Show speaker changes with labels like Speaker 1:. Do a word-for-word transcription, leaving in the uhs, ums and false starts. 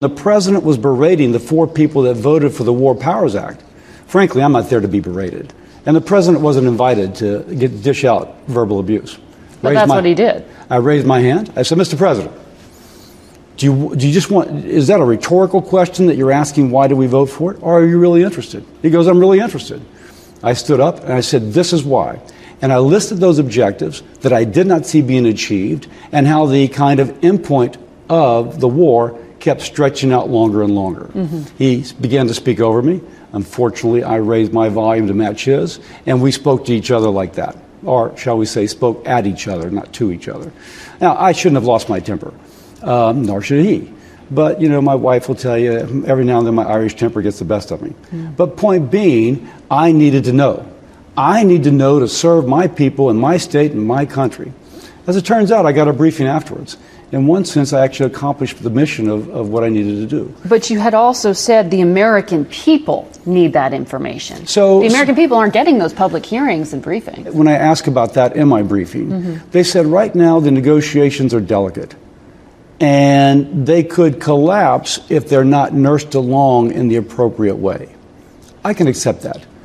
Speaker 1: The president was berating the four people that voted for the War Powers Act. Frankly, I'm not there to be berated. And the president wasn't invited to get, dish out verbal abuse.
Speaker 2: But
Speaker 1: Raised
Speaker 2: that's
Speaker 1: my,
Speaker 2: what he did.
Speaker 1: I raised my hand. I said, Mister President, do you, do you just want, is that a rhetorical question that you're asking why do we vote for it? Or are you really interested? He goes, I'm really interested. I stood up and I said, this is why. And I listed those objectives that I did not see being achieved and how the kind of endpoint of the war kept stretching out longer and longer. Mm-hmm. He began to speak over me. Unfortunately, I raised my volume to match his, and we spoke to each other like that. Or, shall we say, spoke at each other, not to each other. Now, I shouldn't have lost my temper, um, nor should he. But, you know, my wife will tell you, every now and then my Irish temper gets the best of me. Mm. But point being, I needed to know. I need to know to serve my people in my state and my country. As it turns out, I got a briefing afterwards. In one sense, I actually accomplished the mission of, of what I needed to do.
Speaker 2: But you had also said the American people need that information.
Speaker 1: So
Speaker 2: the American people aren't getting those public hearings and briefings.
Speaker 1: When I asked about that in my briefing, mm-hmm. they said right now the negotiations are delicate. And they could collapse if they're not nursed along in the appropriate way. I can accept that.